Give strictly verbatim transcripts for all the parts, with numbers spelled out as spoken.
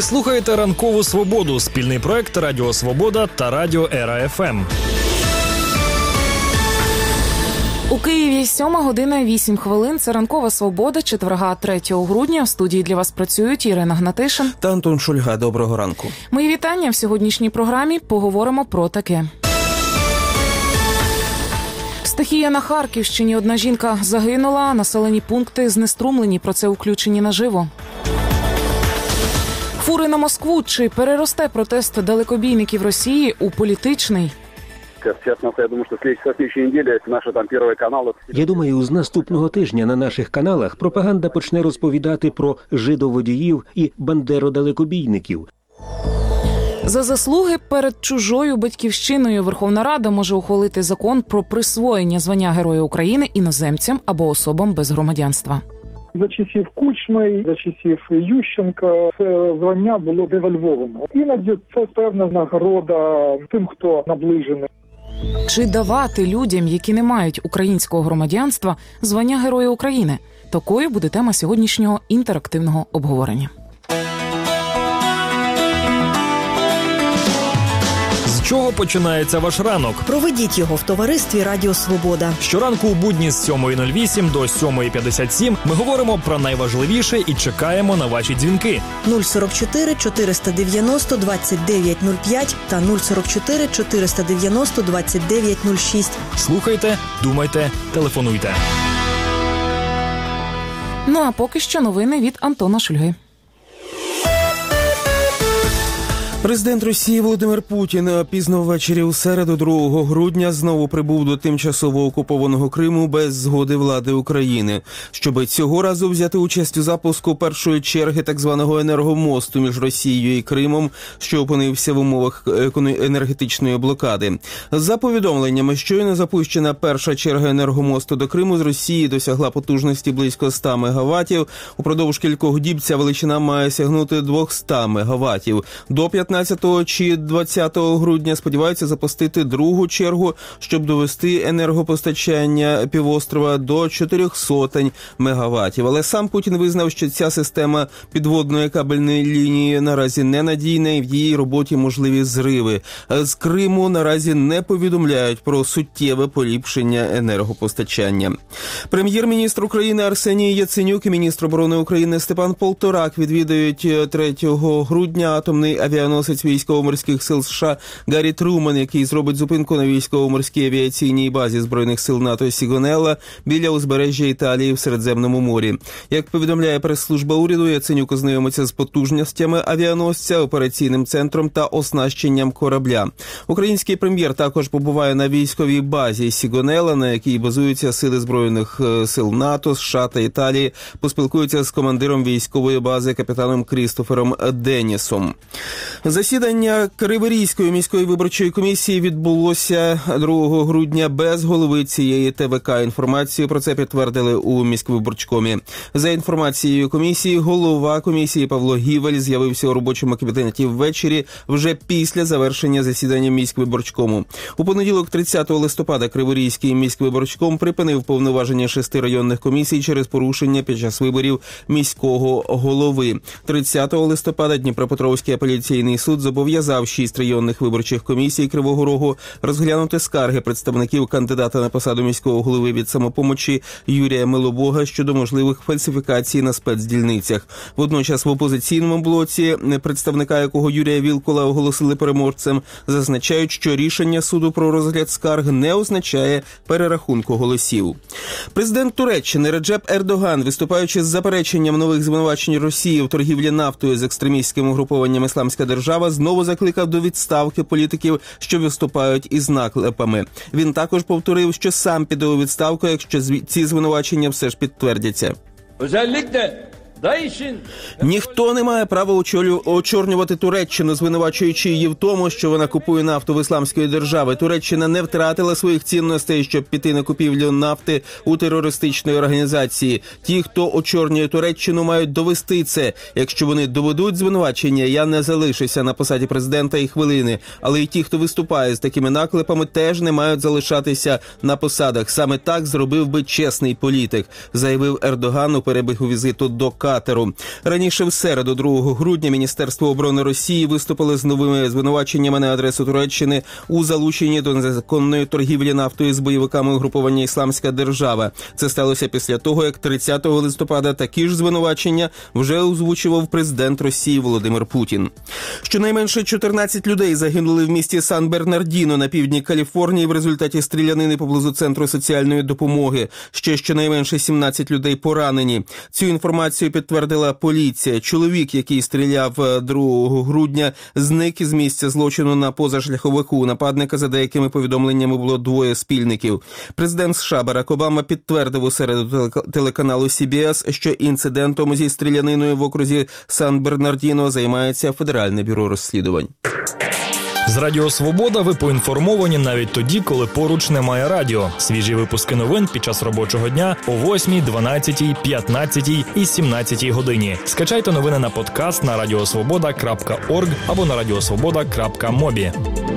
Ви слухаєте «Ранкову Свободу» – спільний проект Радіо Свобода та Радіо Ера Еф Ем. У Києві сьома година вісім хвилин. Це «Ранкова Свобода» четверга третього грудня. В студії для вас працюють Ірина Гнатишин та Антон Шульга. Доброго ранку. Мої вітання. В сьогоднішній програмі поговоримо про таке. Стихія на Харківщині. Одна жінка загинула, населені пункти знеструмлені. Про це включені наживо. Фури на Москву. Чи переросте протест далекобійників Росії у політичний? Я думаю, що слідчої неділі наші там перші канали. Я думаю, з наступного тижня на наших каналах пропаганда почне розповідати про жидоводіїв і бандеродалекобійників. За заслуги перед чужою батьківщиною Верховна Рада може ухвалити закон про присвоєння звання Героя України іноземцям або особам без громадянства. За часів Кучми, за часів Ющенка це звання було девальвовано. Іноді це певна нагорода тим, хто наближений. Чи давати людям, які не мають українського громадянства, звання Героя України? Такою буде тема сьогоднішнього інтерактивного обговорення. З чого починається ваш ранок? Проведіть його в товаристві Радіо Свобода. Щоранку у будні з сьомої нуль вісім до сьомої п'ятдесят сім ми говоримо про найважливіше і чекаємо на ваші дзвінки. нуль сорок чотири чотириста дев'яносто двадцять дев'ять нуль п'ять та нуль сорок чотири чотириста дев'яносто двадцять дев'ять нуль шість. Слухайте, думайте, телефонуйте. Ну а поки що новини від Антона Шульги. Президент Росії Володимир Путін пізно ввечері у середу, другого грудня, знову прибув до тимчасово окупованого Криму без згоди влади України, щоб цього разу взяти участь у запуску першої черги так званого енергомосту між Росією і Кримом, що опинився в умовах енергетичної блокади. За повідомленнями, щойно запущена перша черга енергомосту до Криму з Росії досягла потужності близько ста мегаваттів. Упродовж кількох діб ця величина має сягнути двісті мегаваттів. До п'ятнадцятого чи двадцятого грудня сподіваються запустити другу чергу, щоб довести енергопостачання півострова до чотирьох сотень мегаваттів. Але сам Путін визнав, що ця система підводної кабельної лінії наразі ненадійна і в її роботі можливі зриви. З Криму наразі не повідомляють про суттєве поліпшення енергопостачання. Прем'єр-міністр України Арсеній Яценюк і міністр оборони України Степан Полторак відвідають третього грудня атомний авіаносець військово-морських сил США Гаррі Труман, який зробить зупинку на військово-морській авіаційній базі Збройних сил НАТО Сігонелла біля узбережжя Італії в Середземному морі. Як повідомляє прес-служба уряду, Яценюк ознайомиться з потужностями авіаносця, операційним центром та оснащенням корабля. Український прем'єр також побуває на військовій базі Сігонелла, на якій базуються сили Збройних сил НАТО, США та Італії, поспілкується з командиром військової бази капітаном Крістофером Деннісом. Засідання Криворізької міської виборчої комісії відбулося другого грудня без голови цієї Те Ве Ка. Інформацію про це підтвердили у міськвиборчкомі. За інформацією комісії, голова комісії Павло Гівель з'явився у робочому кабінеті ввечері вже після завершення засідання міськвиборчкому. У понеділок, тридцятого листопада, Криворізький міськвиборчком припинив повноваження шести районних комісій через порушення під час виборів міського голови. тридцятого листопада Дніпропетровський апеляційний суд зобов'язав шість районних виборчих комісій Кривого Рогу розглянути скарги представників кандидата на посаду міського голови від «Самопомочі» Юрія Милобога щодо можливих фальсифікацій на спецдільницях. Водночас в опозиційному блоці, представника якого Юрія Вілкула оголосили переможцем, зазначають, що рішення суду про розгляд скарг не означає перерахунку голосів. Президент Туреччини Реджеп Ердоган, виступаючи з запереченням нових звинувачень Росії в торгівлі нафтою з екстремістським угрупованням «Ісламська держава», знову закликав до відставки політиків, що виступають із наклепами. Він також повторив, що сам піде у відставку, якщо ці звинувачення все ж підтвердяться. Ніхто не має права очолю... очорнювати Туреччину, звинувачуючи її в тому, що вона купує нафту в Ісламської держави. Туреччина не втратила своїх цінностей, щоб піти на купівлю нафти у терористичної організації. Ті, хто очорнює Туреччину, мають довести це. Якщо вони доведуть звинувачення, я не залишуся на посаді президента і хвилини. Але й ті, хто виступає з такими наклепами, теж не мають залишатися на посадах. Саме так зробив би чесний політик, заявив Ердоган у перебігу візиту до Каїра. катеру. Раніше в середу, другого грудня, Міністерство оборони Росії виступило з новими звинуваченнями на адресу Туреччини у залученні до незаконної торгівлі нафтою з бойовиками угрупування «Ісламська держава». Це сталося після того, як тридцятого листопада такі ж звинувачення вже озвучував президент Росії Володимир Путін. Щонайменше чотирнадцять людей загинули в місті Сан-Бернардіно на півдні Каліфорнії в результаті стрілянини поблизу центру соціальної допомоги. Ще щонайменше сімнадцять людей поранені. Цю інформацію підтвердила поліція. Чоловік, який стріляв другого грудня, зник із місця злочину на позашляховику. У нападника, за деякими повідомленнями, було двоє спільників. Президент США Барак Обама підтвердив у середу телеканалу Сі Бі Ес, що інцидентом зі стріляниною в окрузі Сан-Бернардіно займається Федеральне бюро розслідувань. З Радіо Свобода ви поінформовані навіть тоді, коли поруч немає радіо. Свіжі випуски новин під час робочого дня о восьмій, дванадцятій, п'ятнадцятій і сімнадцятій годині. Скачайте новини на подкаст на радіосвобода крапка орг або на радіосвобода крапка мобі.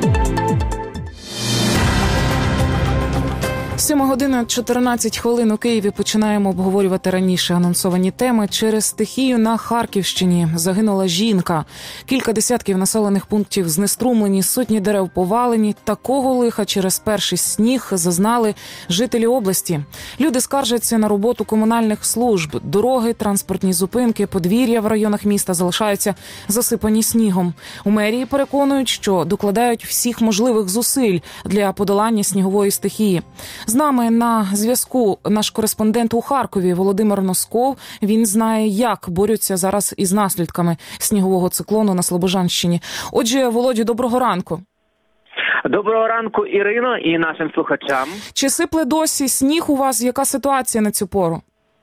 Сьома година чотирнадцять хвилин у Києві. Починаємо обговорювати раніше анонсовані теми. Через стихію на Харківщині загинула жінка. Кілька десятків населених пунктів знеструмлені, сотні дерев повалені. Такого лиха через перший сніг зазнали жителі області. Люди скаржаться на роботу комунальних служб. Дороги, транспортні зупинки, подвір'я в районах міста залишаються засипані снігом. У мерії переконують, що докладають всіх можливих зусиль для подолання снігової стихії. З нами на зв'язку наш кореспондент у Харкові Володимир Носков. Він знає, як борються зараз із наслідками снігового циклону на Слобожанщині. Отже, Володю, доброго ранку. Доброго ранку, Ірино, і нашим слухачам. Чи сипле досі сніг у вас? Яка ситуація на цю пору?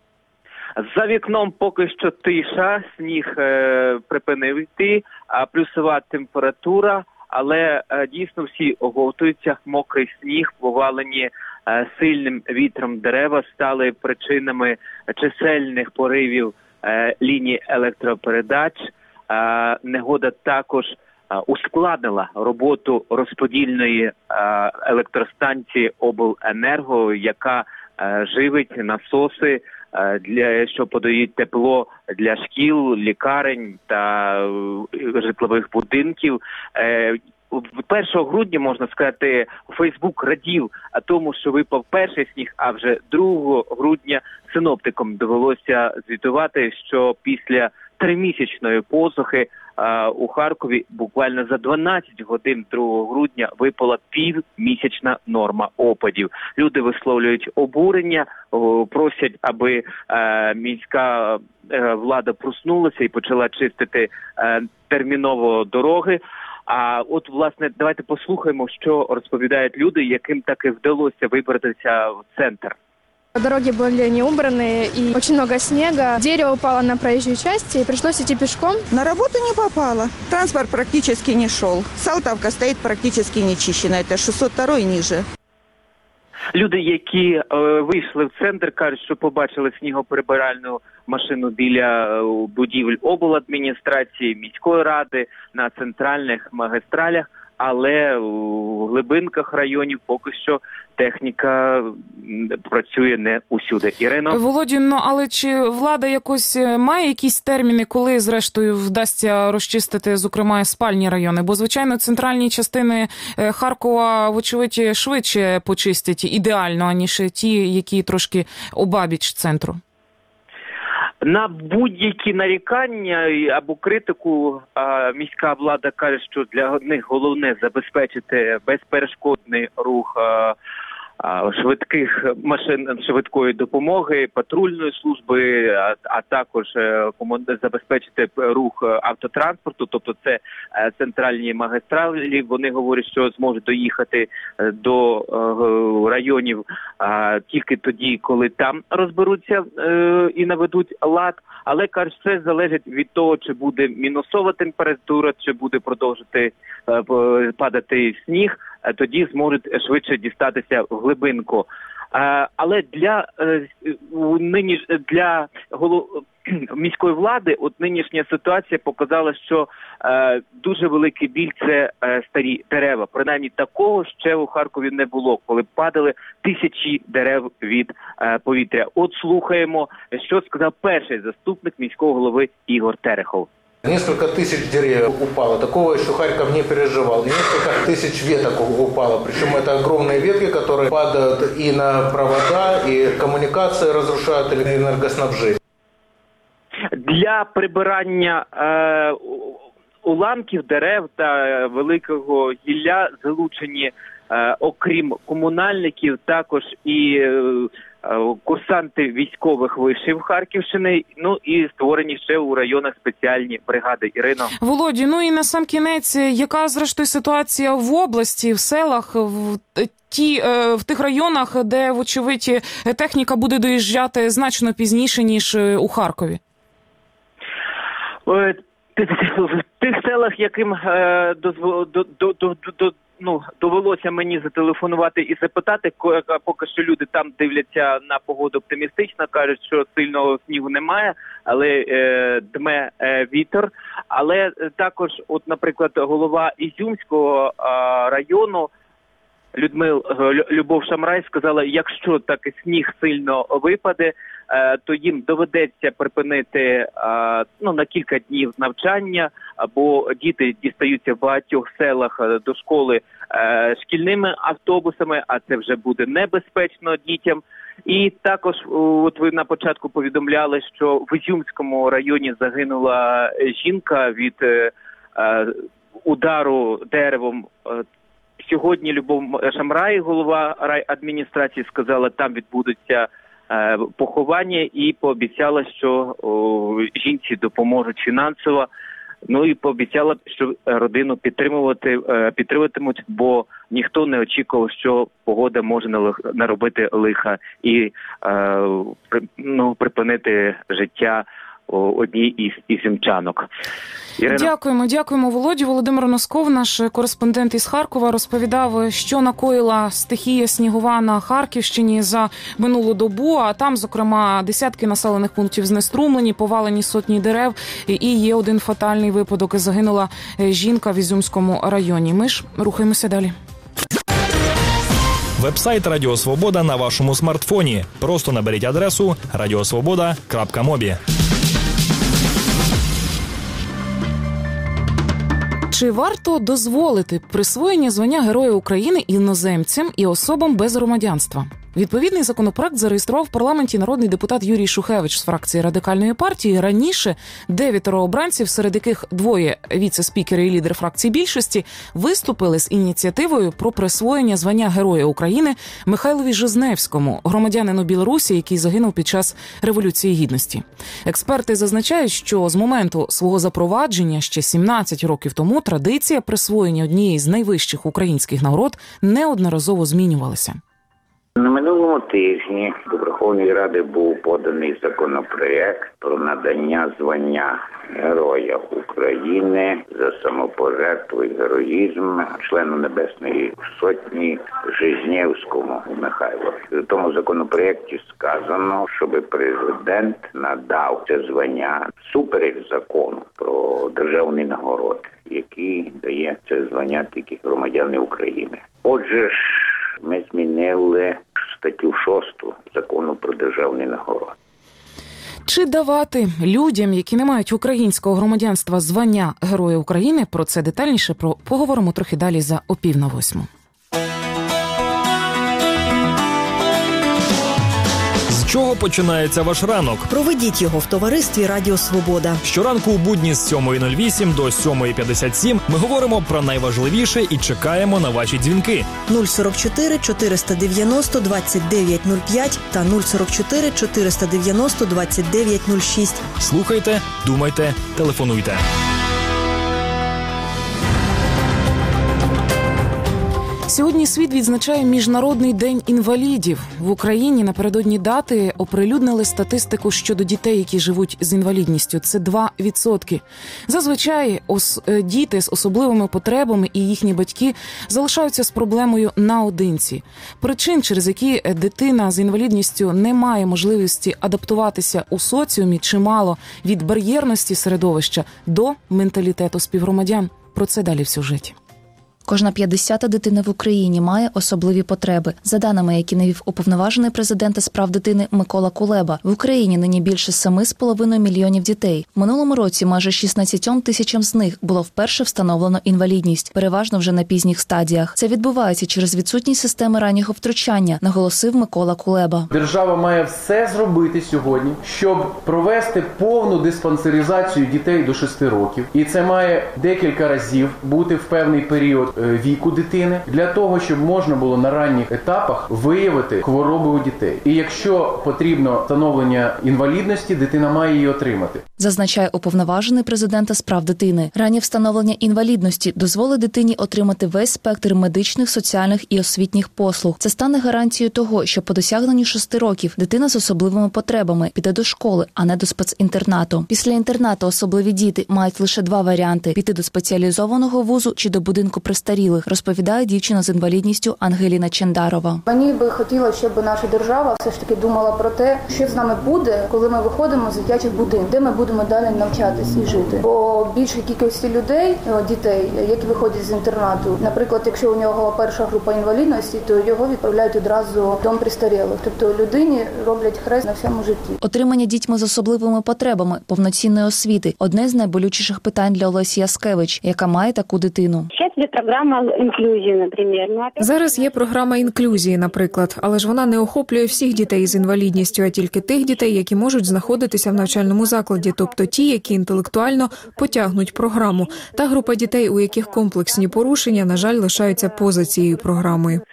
За вікном поки що тиша, сніг е, припинив йти, а плюсова температура, але е, дійсно всі оговтуються. Мокрий сніг, повалені е, сильним вітром дерева стали причинами чисельних поривів е, ліній електропередач. Е, негода також е, ускладнила роботу розподільної е, електростанції Обленерго, яка е, живить насоси, для що подають тепло для шкіл, лікарень та житлових будинків. першого грудня, можна сказати, Фейсбук радів тому, що випав перший сніг, а вже другого грудня синоптикам довелося звітувати, що після тримісячної посухи у Харкові буквально за дванадцять годин другого грудня випала півмісячна норма опадів. Люди висловлюють обурення, просять, аби міська влада проснулася і почала чистити терміново дороги. А от, власне, давайте послухаємо, що розповідають люди, яким таки вдалося вибратися в центр. Дороги были не убраны и очень много снега. Дерево упало на проезжую часть и пришлось идти пешком. На работу не попало. Транспорт практически не шел. Салтовка стоит практически нечищена. Это шестьсот два и ниже. Люди, які е, вийшли в центр, кажуть, що побачили снігоприбиральну машину біля е, будівель обладміністрації, міської ради, на центральних магістралях, але в глибинках районів поки що техніка працює не усюди. Ірино? Володю, ну але чи влада якось має якісь терміни, коли зрештою вдасться розчистити, зокрема, спальні райони? Бо, звичайно, центральні частини Харкова, вочевидь, швидше почистять ідеально, аніж ті, які трошки обабіч центру. На будь-які нарікання або критику міська влада каже, що для них головне забезпечити безперешкодний рух швидких машин швидкої допомоги, патрульної служби, а, а також забезпечити рух автотранспорту, тобто це центральні магістралі. Вони говорять, що зможуть доїхати до районів тільки тоді, коли там розберуться і наведуть лад. Але, кажуть, все залежить від того, чи буде мінусова температура, чи буде продовжити падати сніг, тоді зможуть швидше дістатися в глибинку. Але для нині для міської влади, от нинішня ситуація показала, що е, дуже великий біль – це е, старі дерева. Принаймні такого ще у Харкові не було, коли падали тисячі дерев від е, повітря. От слухаємо, що сказав перший заступник міського голови Ігор Терехов. Несколько тысяч деревьев упало. Такого еще Харьков не переживал. Несколько тысяч веток упало. Причем это огромные ветки, которые падают и на провода, и коммуникации разрушают, и энергоснабжение. Для прибирання е, уламків дерев та великого гілля залучені, е, окрім комунальників, також і е, курсанти військових вишів Харківщини, ну і створені ще у районах спеціальні бригади. Ірино. Володі, ну і на сам кінець, яка зрештою ситуація в області, в селах, в ті, в тих районах, де, вочевидь, техніка буде доїжджати значно пізніше, ніж у Харкові? В тих селах, яким е, дозв... до, до, до, до, ну, довелося мені зателефонувати і запитати, поки що люди там дивляться на погоду оптимістично, кажуть, що сильного снігу немає, але е, дме е, вітер. Але також, от, наприклад, голова Ізюмського е, району Людмил Любов Шамрай сказала, якщо таки сніг сильно випаде, то їм доведеться припинити ну, на кілька днів навчання, бо діти дістаються в багатьох селах до школи шкільними автобусами, а це вже буде небезпечно дітям. І також, от ви на початку повідомляли, що в Ізюмському районі загинула жінка від удару деревом. Сьогодні Любов Шамрай, голова райадміністрації, сказала, там відбудуться е, поховання і пообіцяла, що о, жінці допоможуть фінансово. Ну і пообіцяла, що родину підтримувати, е, підтримуватимуть, бо ніхто не очікував, що погода може наробити лиха і е, при, ну, припинити життя одній із ізюмчанок. Ірина. Дякуємо, дякуємо, Володі. Володимир Носков, наш кореспондент із Харкова, розповідав, що накоїла стихія снігова на Харківщині за минулу добу, а там, зокрема, десятки населених пунктів знеструмлені, повалені сотні дерев, і є один фатальний випадок. Загинула жінка в Ізюмському районі. Ми ж рухаємося далі. Вебсайт Радіо Свобода на вашому смартфоні. Просто наберіть адресу радіосвобода крапка мобі. Чи варто дозволити присвоєння звання Героя України іноземцям і особам без громадянства? Відповідний законопроект зареєстрував в парламенті народний депутат Юрій Шухевич з фракції Радикальної партії. Раніше дев'ятеро обранців, серед яких двоє віце-спікери і лідер фракції більшості, виступили з ініціативою про присвоєння звання Героя України Михайлові Жизневському, громадянину Білорусі, який загинув під час Революції Гідності. Експерти зазначають, що з моменту свого запровадження ще сімнадцять років тому традиція присвоєння однієї з найвищих українських нагород неодноразово змінювалася. На минулому тижні до Верховної Ради був поданий законопроект про надання звання Героя України за самопожертву і героїзм члену Небесної Сотні Жизневському Михайлу. В тому законопроекті сказано, щоб президент надав це звання всупереч закону про державні нагороди, який дає це звання тільки громадяни України. Отже ж, ми змінили статтю шосту закону про державні нагороди. Чи давати людям, які не мають українського громадянства, звання Героя України? Про це детальніше про поговоримо трохи далі за о пів на восьму. З чого починається ваш ранок? Проведіть його в товаристві Радіо Свобода. Щоранку у будні з сьомої нуль вісім до сьомої п'ятдесят сім ми говоримо про найважливіше і чекаємо на ваші дзвінки. нуль сорок чотири чотириста дев'яносто двадцять дев'ять нуль п'ять та нуль сорок чотири чотириста дев'яносто двадцять дев'ять нуль шість. Слухайте, думайте, телефонуйте. Сьогодні світ відзначає Міжнародний день інвалідів. В Україні напередодні дати оприлюднили статистику щодо дітей, які живуть з інвалідністю. Це два відсотки. Зазвичай ос- діти з особливими потребами і їхні батьки залишаються з проблемою наодинці. Причин, через які дитина з інвалідністю не має можливості адаптуватися у соціумі, чимало, від бар'єрності середовища до менталітету співгромадян. Про це далі в сюжеті. Кожна п'ятдесята дитина в Україні має особливі потреби. За даними, які навів уповноважений президента з прав дитини Микола Кулеба, в Україні нині більше семи з половиною мільйонів дітей. В минулому році майже шістнадцятьом тисячам з них було вперше встановлено інвалідність, переважно вже на пізніх стадіях. Це відбувається через відсутність системи раннього втручання, наголосив Микола Кулеба. Держава має все зробити сьогодні, щоб провести повну диспансеризацію дітей до шести років. І це має декілька разів бути в певний період віку дитини, для того, щоб можна було на ранніх етапах виявити хвороби у дітей. І якщо потрібно встановлення інвалідності, дитина має її отримати. Зазначає уповноважений президента з прав дитини. Раннє встановлення інвалідності дозволить дитині отримати весь спектр медичних, соціальних і освітніх послуг. Це стане гарантією того, що по досягненню шести років дитина з особливими потребами піде до школи, а не до спецінтернату. Після інтернату особливі діти мають лише два варіанти – піти до спеціалізованого вузу чи до будинку престарілих, розповідає дівчина з інвалідністю Ангеліна Чендарова. Мені би хотілося, щоб наша держава все ж таки думала про те, що з нами буде, коли ми виходимо з дитячих будинків, де ми будемо далі навчатися і жити. Бо більшій кількості людей, дітей, які виходять з інтернату, наприклад, якщо у нього перша група інвалідності, то його відправляють одразу в дом престарілих. Тобто людині роблять хрест на всьому житті. Отримання дітьми з особливими потребами повноцінної освіти – одне з найболючіших питань для Олесі Яскевич, яка має таку дитину. Програма інклюзії, наприклад. Зараз є програма інклюзії, наприклад, але ж вона не охоплює всіх дітей з інвалідністю, а тільки тих дітей, які можуть знаходитися в навчальному закладі, тобто ті, які інтелектуально потягнуть програму. Та група дітей, у яких комплексні порушення, на жаль, лишаються поза цією програмою.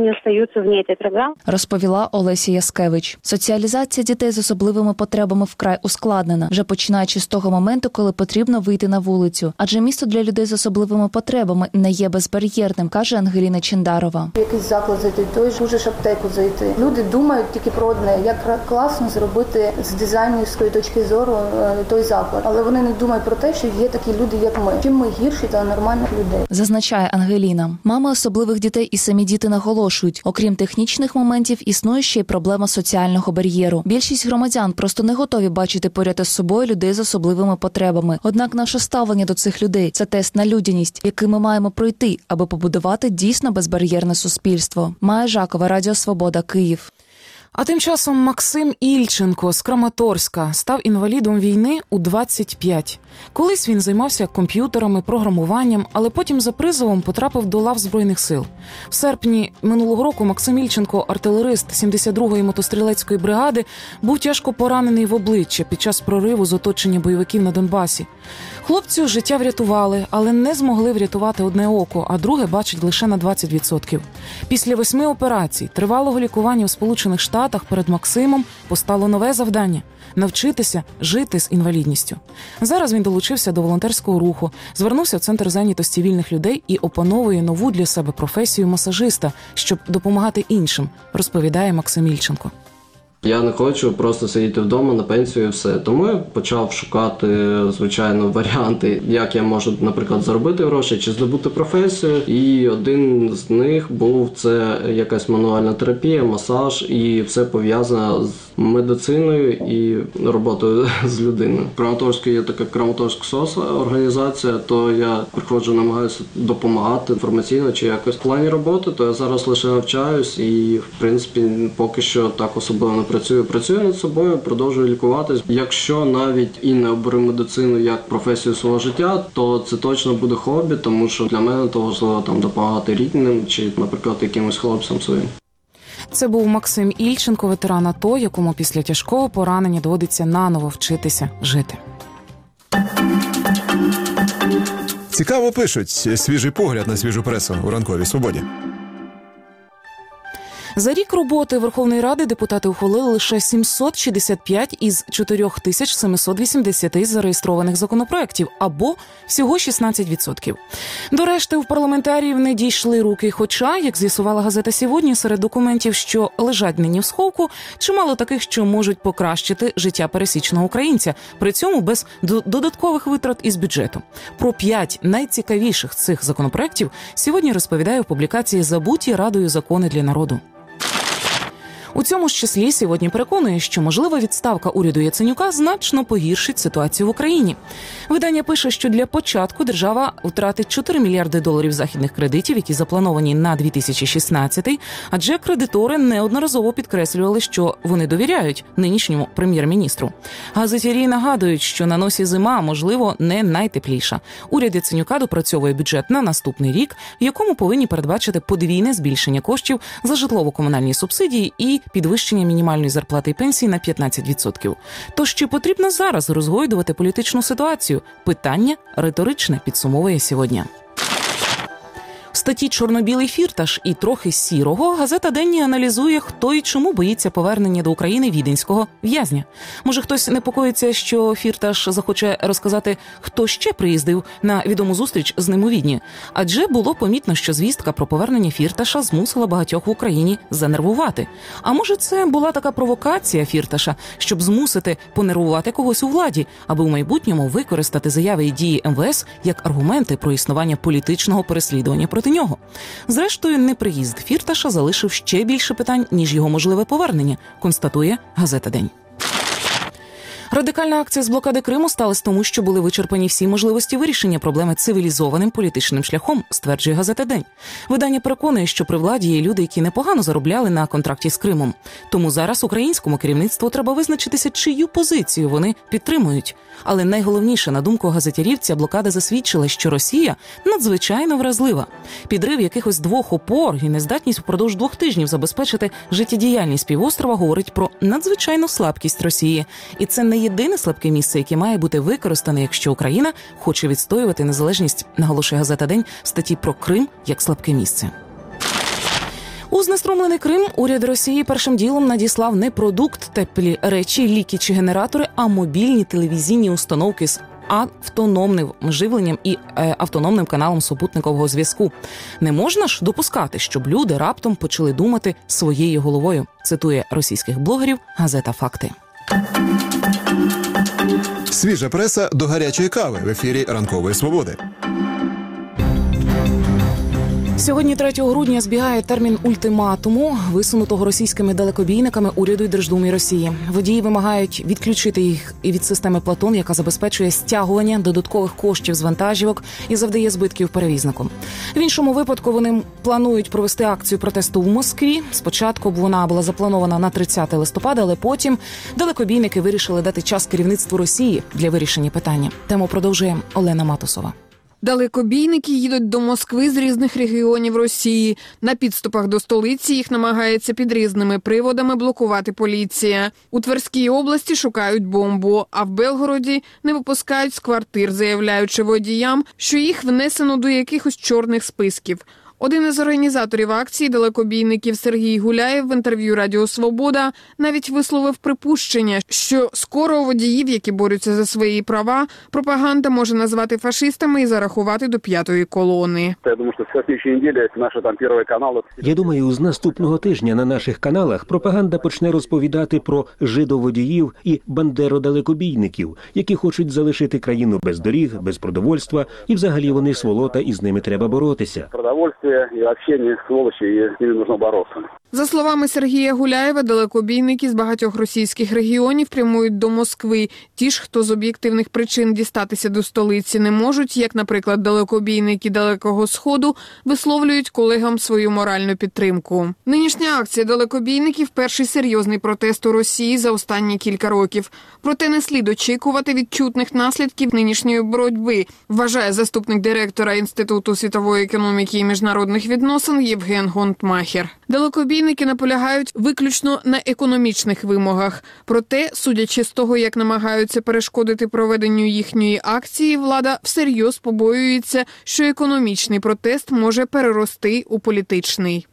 Розповіла Олеся Яскевич. Соціалізація дітей з особливими потребами вкрай ускладнена, вже починаючи з того моменту, коли потрібно вийти на вулицю. Адже місто для людей з особливими потребами не є безбар'єрним, каже Ангеліна Чендарова. В якийсь заклад зайти, той ж ж аптеку зайти. Люди думають тільки про одне, як класно зробити з дизайнерської точки зору той заклад. Але вони не думають про те, що є такі люди, як ми. Чим ми гірші та нормальних людей. Зазначає Ангеліна. Мами особливих дітей і самі діти наголошують, окрім технічних моментів, існує ще й проблема соціального бар'єру. Більшість громадян просто не готові бачити поряд із собою людей з особливими потребами. Однак наше ставлення до цих людей – це тест на людяність, який ми маємо пройти, аби побудувати дійсно безбар'єрне суспільство. Майя Жакова, Радіо Свобода, Київ. А тим часом Максим Ільченко з Краматорська став інвалідом війни у двадцять п'ять. Колись він займався комп'ютерами, програмуванням, але потім за призовом потрапив до лав Збройних сил. В серпні минулого року Максим Ільченко, артилерист сімдесят другої мотострілецької бригади, був тяжко поранений в обличчя під час прориву з оточення бойовиків на Донбасі. Хлопцю життя врятували, але не змогли врятувати одне око, а друге бачить лише на двадцять відсотків. Після восьми операцій, тривалого лікування в Сполучених Штатах перед Максимом постало нове завдання – навчитися жити з інвалідністю. Зараз він долучився до волонтерського руху, звернувся в Центр зайнятості вільних людей і опановує нову для себе професію масажиста, щоб допомагати іншим, розповідає Максим Ільченко. Я не хочу просто сидіти вдома на пенсію і все. Тому я почав шукати, звичайно, варіанти, як я можу, наприклад, заробити гроші чи здобути професію. І один з них був це якась мануальна терапія, масаж і все пов'язане з медициною і роботою з людиною. В Краматорську є така Краматорськ СОС організація, то я приходжу, намагаюся допомагати інформаційно чи якось. В плані роботи, то я зараз лише навчаюсь і, в принципі, поки що так особливо не працюю. Працюю над собою, продовжую лікуватись. Якщо навіть і не оберу медицину як професію свого життя, то це точно буде хобі, тому що для мене то важливо там допомагати рідним чи, наприклад, якимось хлопцям своїм. Це був Максим Ільченко, ветеран АТО, якому після тяжкого поранення доводиться наново вчитися жити. Цікаво пишуть. Свіжий погляд на свіжу пресу у ранковій свободі. За рік роботи Верховної Ради депутати ухвалили лише сімсот шістдесят п'ять із чотири тисячі сімсот вісімдесят зареєстрованих законопроєктів, або всього шістнадцять відсотків. До решти в парламентаріїв не дійшли руки, хоча, як з'ясувала газета «Сьогодні», серед документів, що лежать нині в сховку, чимало таких, що можуть покращити життя пересічного українця, при цьому без додаткових витрат із бюджету. Про п'ять найцікавіших цих законопроєктів сьогодні розповідає в публікації «Забуті Радою закони для народу». У цьому ж числі сьогодні переконує, що можлива відставка уряду Яценюка значно погіршить ситуацію в Україні. Видання пише, що для початку держава втратить чотири мільярди доларів західних кредитів, які заплановані на дві тисячі шістнадцятий, адже кредитори неодноразово підкреслювали, що вони довіряють нинішньому прем'єр-міністру. Газетярі нагадують, що на носі зима, можливо, не найтепліша. Уряд Яценюка допрацьовує бюджет на наступний рік, в якому повинні передбачити подвійне збільшення коштів за житлово-комунальні субсидії і підвищення мінімальної зарплати і пенсії на п'ятнадцять відсотків. Тож чи потрібно зараз розгойдувати політичну ситуацію? Питання риторичне, підсумовує сьогодні. В статті «Чорно-білий фірташ» і трохи сірого газета «Денні» аналізує, хто і чому боїться повернення до України віденського в'язня. Може, хтось непокоїться, що Фірташ захоче розказати, хто ще приїздив на відому зустріч з ним у Відні. Адже було помітно, що звістка про повернення Фірташа змусила багатьох в Україні занервувати. А може, це була така провокація Фірташа, щоб змусити понервувати когось у владі, аби в майбутньому використати заяви і дії ем ве ес як аргументи про існування політичного переслідування проти нього. Зрештою, неприїзд Фірташа залишив ще більше питань, ніж його можливе повернення, констатує газета «День». Радикальна акція з блокади Криму сталася тому, що були вичерпані всі можливості вирішення проблеми цивілізованим політичним шляхом, стверджує газета «День». Видання переконує, що при владі є люди, які непогано заробляли на контракті з Кримом. Тому зараз українському керівництву треба визначитися, чию позицію вони підтримують. Але найголовніше, на думку газетярів, ця блокада засвідчила, що Росія надзвичайно вразлива. Підрив якихось двох опор і нездатність впродовж двох тижнів забезпечити життєдіяльність півострова говорить про надзвичайну слабкість Росії. І це не єдине слабке місце, яке має бути використане, якщо Україна хоче відстоювати незалежність, наголошує газета «День» в статті про Крим як слабке місце. У знеструмлений Крим уряд Росії першим ділом надіслав не продукт, теплі речі, ліки чи генератори, а мобільні телевізійні установки з автономним живленням і е, автономним каналом супутникового зв'язку. Не можна ж допускати, щоб люди раптом почали думати своєю головою, цитує російських блогерів газета «Факти». Свіжа преса до гарячої кави в ефірі «Ранкової свободи». Сьогодні, третього грудня, збігає термін ультиматуму, висунутого російськими далекобійниками уряду й Держдумі Росії. Водії вимагають відключити їх і від системи «Платон», яка забезпечує стягування додаткових коштів з вантажівок і завдає збитків перевізнику. В іншому випадку вони планують провести акцію протесту в Москві. Спочатку вона була запланована на тридцяте листопада, але потім далекобійники вирішили дати час керівництву Росії для вирішення питання. Тему продовжує Олена Матусова. Далекобійники їдуть до Москви з різних регіонів Росії. На підступах до столиці їх намагається під різними приводами блокувати поліція. У Тверській області шукають бомбу, а в Белгороді не випускають з квартир, заявляючи водіям, що їх внесено до якихось чорних списків. Один із організаторів акції далекобійників Сергій Гуляєв в інтерв'ю «Радіо Свобода» навіть висловив припущення, що скоро водіїв, які борються за свої права, пропаганда може назвати фашистами і зарахувати до п'ятої колони. Я думаю, що з слідчої неділі наші там перші канали... Я думаю, з наступного тижня на наших каналах пропаганда почне розповідати про жидоводіїв і бандеродалекобійників, які хочуть залишити країну без доріг, без продовольства, і взагалі вони сволота, і з ними треба боротися. Продовольство и вообще не сволочи, и с ними нужно бороться. За словами Сергія Гуляєва, далекобійники з багатьох російських регіонів прямують до Москви. Ті ж, хто з об'єктивних причин дістатися до столиці не можуть, як, наприклад, далекобійники Далекого Сходу, висловлюють колегам свою моральну підтримку. Нинішня акція далекобійників – перший серйозний протест у Росії за останні кілька років. Проте не слід очікувати відчутних наслідків нинішньої боротьби, вважає заступник директора Інституту світової економіки і міжнародних відносин Євген Гонтмахер. Далекобійники наполягають виключно на економічних вимогах. Проте, судячи з того, як намагаються перешкодити проведенню їхньої акції, влада всерйоз побоюється, що економічний протест може перерости у політичний.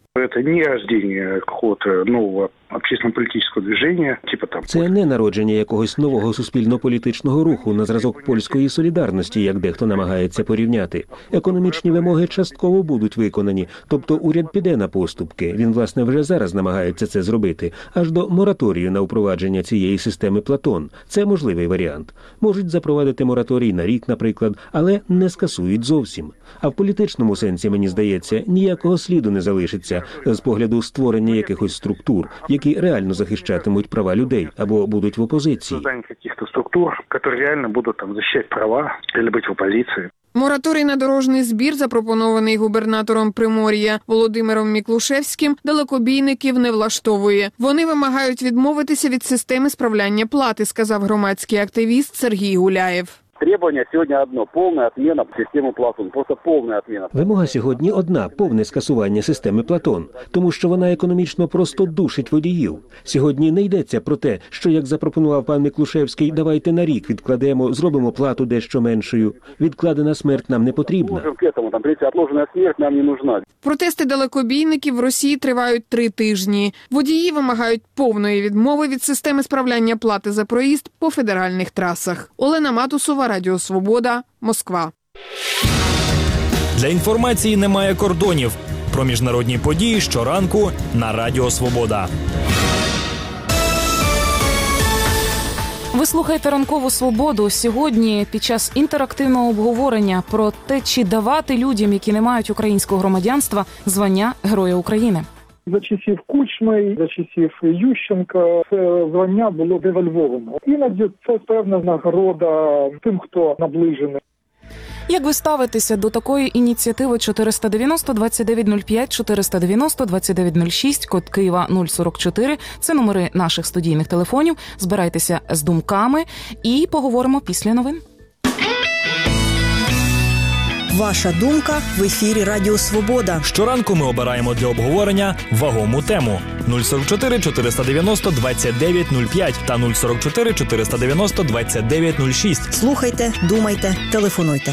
Это не рождение какого-то нового общественно-політичного движення, типу там. Це не народження якогось нового суспільно-політичного руху на зразок польської солідарності, як дехто намагається порівняти. Економічні вимоги частково будуть виконані, тобто уряд піде на поступки. Він, власне, вже зараз намагається це зробити, аж до мораторію на впровадження цієї системи Платон. Це можливий варіант. Можуть запровадити мораторій на рік, наприклад, але не скасують зовсім. А в політичному сенсі, мені здається, ніякого сліду не залишиться з погляду створення якихось структур, які реально захищатимуть права людей або будуть в опозиції. Создание каких-то структур, які реально будуть там захищати права або бути в опозиції. Мораторій на дорожній збір, запропонований губернатором Примор'я Володимиром Міклушевським, далекобійників не влаштовує. Вони вимагають відмовитися від системи справляння плати, сказав громадський активіст Сергій Гуляєв. Требование сегодня одно – полная отмена системы Платон. Просто полная отмена. Вимога сьогодні одна – повне скасування системи Платон, тому що вона економічно просто душить водіїв. Сьогодні не йдеться про те, що, як запропонував пан Міклушевський, давайте на рік відкладемо, зробимо плату дещо меншою. Відкладена смерть нам не потрібна. Там третья отложенная смерть нам не нужна. Протести далекобійників в Росії тривають три тижні. Водії вимагають повної відмови від системи справляння плати за проїзд по федеральних трасах. Олена Матусова, Радіо Свобода, Москва. Для інформації немає кордонів. Про міжнародні події щоранку на Радіо Свобода. Ви слухаєте «Ранкову свободу». Сьогодні під час інтерактивного обговорення про те, чи давати людям, які не мають українського громадянства, звання Героя України. За часів Кучми, за часів Ющенка це звання було девальвовано. Іноді це певна нагорода тим, хто наближений. Як ви ставитеся до такої ініціативи? Чотириста дев'яносто двадцять дев'ять нуль п'ять, чотириста дев'яносто двадцять дев'ять нуль шість, код Києва нуль сорок чотири. Це номери наших студійних телефонів. Збирайтеся з думками і поговоримо після новин. Ваша думка в ефірі Радіо Свобода. Щоранку ми обираємо для обговорення вагому тему. нуль сорок чотири чотириста дев'яносто двадцять дев'ять нуль п'ять та нуль сорок чотири чотириста дев'яносто двадцять дев'ять нуль шість. Слухайте, думайте, телефонуйте.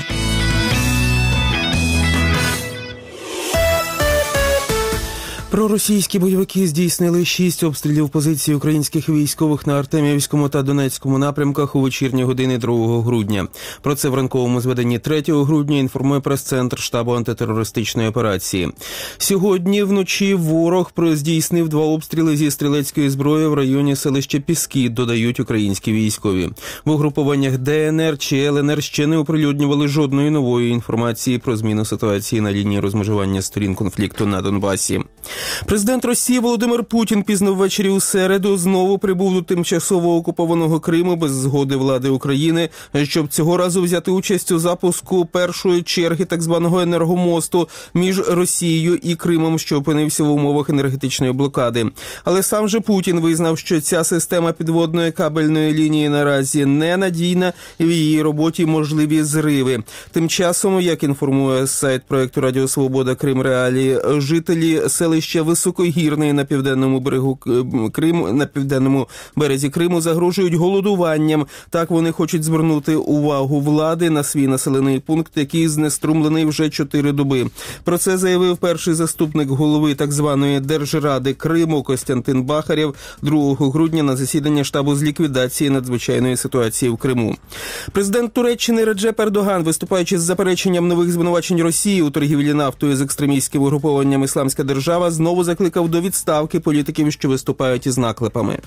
Проросійські бойовики здійснили шість обстрілів позицій українських військових на Артемівському та Донецькому напрямках у вечірні години другого грудня. Про це в ранковому зведенні третього грудня інформує прес-центр штабу антитерористичної операції. Сьогодні вночі ворог здійснив два обстріли зі стрілецької зброї в районі селища Піски, додають українські військові. В угрупованнях Де Ен Ер чи Ел Ен Ер ще не оприлюднювали жодної нової інформації про зміну ситуації на лінії розмежування сторін конфлікту на Донбасі. Президент Росії Володимир Путін пізно ввечері у середу знову прибув до тимчасово окупованого Криму без згоди влади України, щоб цього разу взяти участь у запуску першої черги так званого енергомосту між Росією і Кримом, що опинився в умовах енергетичної блокади. Але сам же Путін визнав, що ця система підводної кабельної лінії наразі ненадійна і в її роботі можливі зриви. Тим часом, як інформує сайт проєкту Радіо Свобода Крим Реалії, жителі селища Високогірний на південному берегу Криму, на південному березі Криму загрожують голодуванням. Так вони хочуть звернути увагу влади на свій населений пункт, який знеструмлений вже чотири доби. Про це заявив перший заступник голови так званої Держради Криму Костянтин Бахарєв другого грудня на засідання штабу з ліквідації надзвичайної ситуації в Криму. Президент Туреччини Реджеп Ердоган, виступаючи з запереченням нових звинувачень Росії у торгівлі нафтою з екстремістським угрупованням «Ісламська держава», знову закликав до відставки політиків, що виступають із наклепами.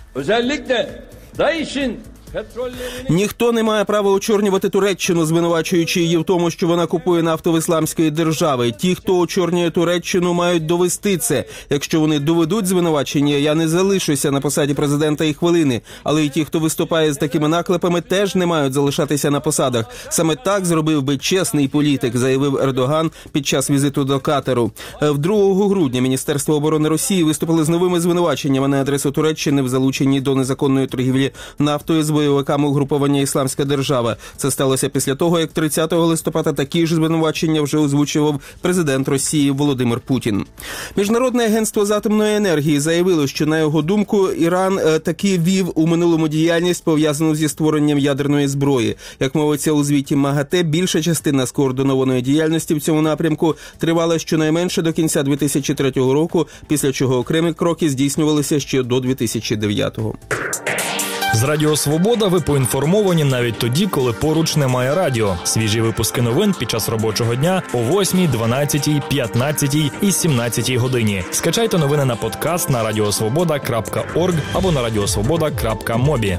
Ніхто не має права очорнювати Туреччину, звинувачуючи її в тому, що вона купує нафту в Ісламської держави. Ті, хто очорнює Туреччину, мають довести це. Якщо вони доведуть звинувачення, я не залишуся на посаді президента і хвилини. Але і ті, хто виступає з такими наклепами, теж не мають залишатися на посадах. Саме так зробив би чесний політик, заявив Ердоган під час візиту до Катару. другого грудня Міністерство оборони Росії виступило з новими звинуваченнями на адресу Туреччини в залученні до незаконної торгівлі нафтою з бойовиками угруповання «Ісламська держава». Це сталося після того, як тридцятого листопада такі ж звинувачення вже озвучував президент Росії Володимир Путін. Міжнародне агентство з атомної енергії заявило, що, на його думку, Іран таки вів у минулому діяльність, пов'язану зі створенням ядерної зброї. Як мовиться у звіті МАГАТЕ, більша частина скоординованої діяльності в цьому напрямку тривала щонайменше до кінця дві тисячі третього року, після чого окремі кроки здійснювалися ще до дві тисячі дев'ятого. З Радіо Свобода ви поінформовані навіть тоді, коли поруч немає радіо. Свіжі випуски новин під час робочого дня о восьмій, дванадцятій, п'ятнадцятій і сімнадцятій годині. Скачайте новини на подкаст на радіосвобода крапка орг або на радіосвобода крапка мобі.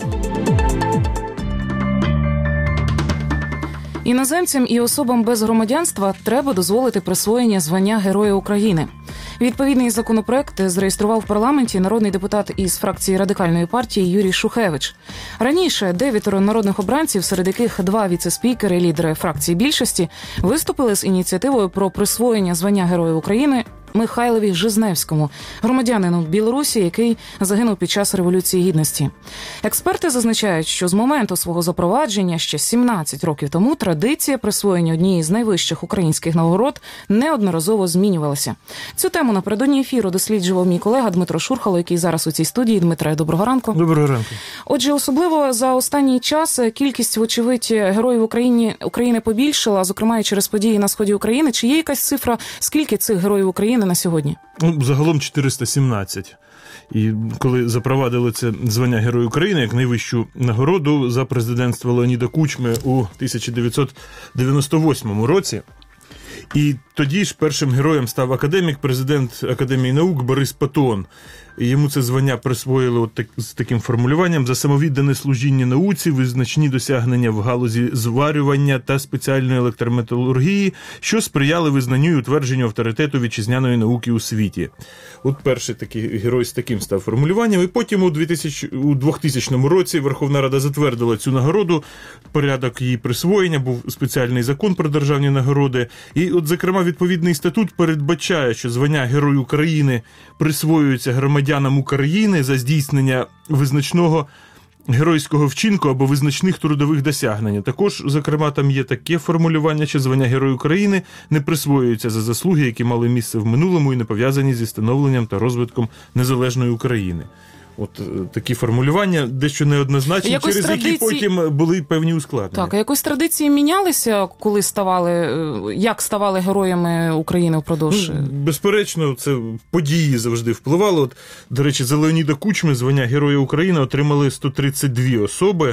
Іноземцям і особам без громадянства треба дозволити присвоєння звання Героя України. Відповідний законопроект зареєстрував в парламенті народний депутат із фракції Радикальної партії Юрій Шухевич. Раніше дев'ятеро народних обранців, серед яких два віце-спікери і лідери фракції більшості, виступили з ініціативою про присвоєння звання Героя України Михайлові Жизневському, громадянину Білорусі, який загинув під час Революції Гідності. Експерти зазначають, що з моменту свого запровадження ще сімнадцять років тому традиція присвоєння однієї з найвищих українських нагород неодноразово змінювалася. Цю тему напередодні ефіру досліджував мій колега Дмитро Шурхало, який зараз у цій студії. Дмитре, доброго ранку. Доброго ранку. Отже, особливо за останній час кількість, вочевидь, героїв України, України побільшила, зокрема і через події на сході України. Чи є якась цифра, скільки цих героїв України на сьогодні? Ну, загалом чотириста сімнадцять. І коли запровадили це звання Герой України як найвищу нагороду за президентства Леоніда Кучми у тисяча дев'ятсот дев'яносто восьмому році, і тоді ж першим героєм став академік, президент Академії наук Борис Патон. І йому це звання присвоїли от так, з таким формулюванням: за самовіддане служіння науці, визначні досягнення в галузі зварювання та спеціальної електрометалургії, що сприяли визнанню і утвердженню авторитету вітчизняної науки у світі. От перший такий герой з таким став формулюванням. І потім у двохтисячному році Верховна Рада затвердила цю нагороду, порядок її присвоєння, був спеціальний закон про державні нагороди. І от, зокрема, відповідний статут передбачає, що звання Герой України присвоюється громадянам України за здійснення визначного геройського вчинку або визначних трудових досягнень. Також, зокрема, там є таке формулювання, що звання Герой України не присвоюється за заслуги, які мали місце в минулому і не пов'язані зі становленням та розвитком незалежної України. От такі формулювання дещо неоднозначні, якось через традиції... які потім були певні ускладнення. Так, а якось традиції мінялися, коли ставали, як ставали героями України впродовж? Ну, безперечно, це події завжди впливали. От, до речі, за Леоніда Кучми звання Героя України отримали сто тридцять дві особи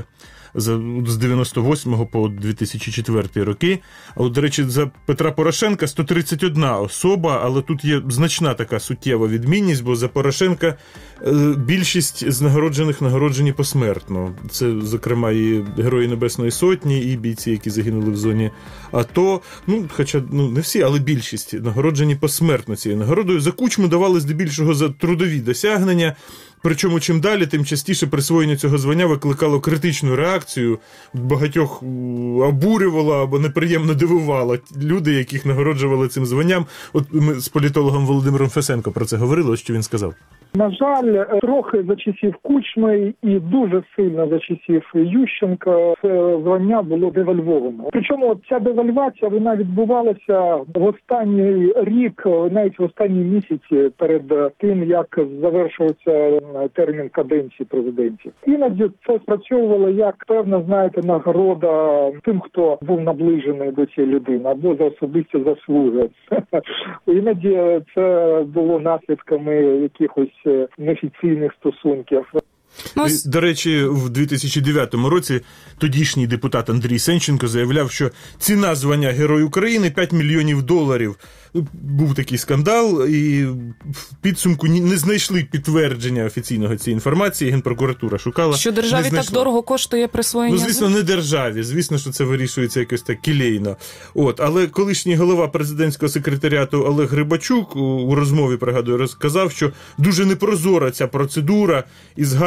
з дев'яносто восьмого по дві тисячі четвертий роки. А от, до речі, за Петра Порошенка сто тридцять одна особа, але тут є значна така суттєва відмінність, бо за Порошенка більшість з нагороджених нагороджені посмертно. Це, зокрема, і Герої Небесної Сотні, і бійці, які загинули в зоні АТО. Ну, хоча, ну, не всі, але більшість нагороджені посмертно цією нагородою. За Кучму давали здебільшого за трудові досягнення. Причому чим далі, тим частіше присвоєння цього звання викликало критичну реакцію, багатьох обурювало або неприємно дивувало люди, яких нагороджували цим званням. От ми з політологом Володимиром Фесенко про це говорили, ось що він сказав. На жаль, трохи за часів Кучми і дуже сильно за часів Ющенка це звання було девальвовано. Причому ця девальвація, вона відбувалася в останній рік, навіть в останні місяці перед тим, як завершувався термін каденції президентів. Іноді це спрацьовувало як певна, знаєте, нагорода тим, хто був наближений до цієї людини, або за особисті заслуги. Іноді це було наслідками якихось неофіційних стосунків. Ну, до речі, в дві тисячі дев'ятому році тодішній депутат Андрій Сенченко заявляв, що ціна звання Герой України – п'ять мільйонів доларів. Був такий скандал, і в підсумку не знайшли підтвердження офіційного цієї інформації. Генпрокуратура шукала. Що державі так дорого коштує присвоєння? Ну, звісно, не державі. Звісно, що це вирішується якось так кілейно. От. Але колишній голова президентського секретаріату Олег Грибачук у розмові, пригадую, розказав, що дуже непрозора ця процедура, і згадував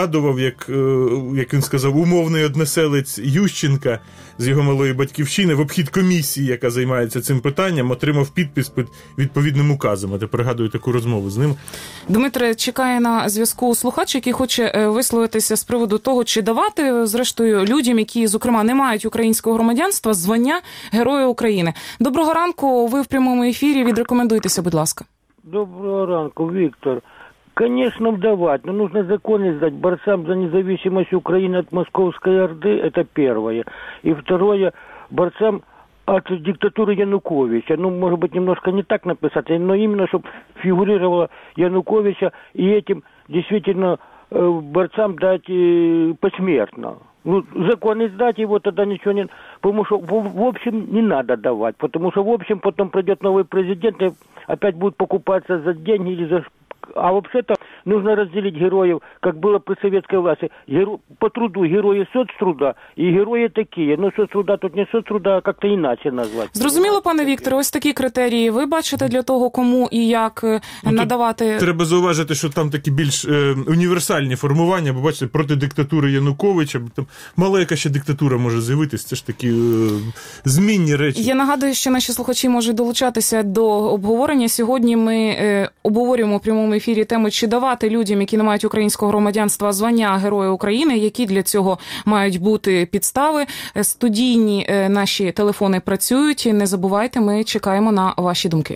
згадував, як, як він сказав, умовний односелець Ющенка з його малої батьківщини в обхід комісії, яка займається цим питанням, отримав підпис під відповідним указом. А ти пригадую таку розмову з ним. Дмитре, чекає на зв'язку слухач, який хоче висловитися з приводу того, чи давати, зрештою, людям, які, зокрема, не мають українського громадянства, звання Героя України. Доброго ранку, ви в прямому ефірі, відрекомендуйтеся, будь ласка. Доброго ранку, Виктор. Конечно, давать, но нужно законы сдать борцам за независимость Украины от Московской Орды, это первое. И второе, борцам от диктатуры Януковича. Ну, может быть, немножко не так написать, но именно, чтобы фигурировало Януковича, и этим действительно борцам дать посмертно. Ну, закон издать его, тогда ничего не... Потому что, в, в общем, не надо давать. Потому что, в общем, потом придет новый президент и опять будет покупаться за деньги или за... А вообще-то нужно разделить героев, как было при советской власти. Геро... По труду герои соцтруда и герои такие. Но соцтруда тут не соцтруда, а как-то иначе назвать. Зрозуміло, пане Вікторе, ось такі критерії. Ви бачите для того, кому і як ну, надавати... Треба зауважити, що там такі більш е, універсальні формування, бо, бачите, проти диктатури Януковича, там мала яка ще диктатура може з'явитися, це ж такі е, змінні речі. Я нагадую, що наші слухачі можуть долучатися до обговорення. Сьогодні ми е, обговорюємо в прямому ефірі тему, чи давати людям, які не мають українського громадянства, звання Героя України, які для цього мають бути підстави. Студійні е, наші телефони працюють. Не забувайте, ми чекаємо на ваші думки.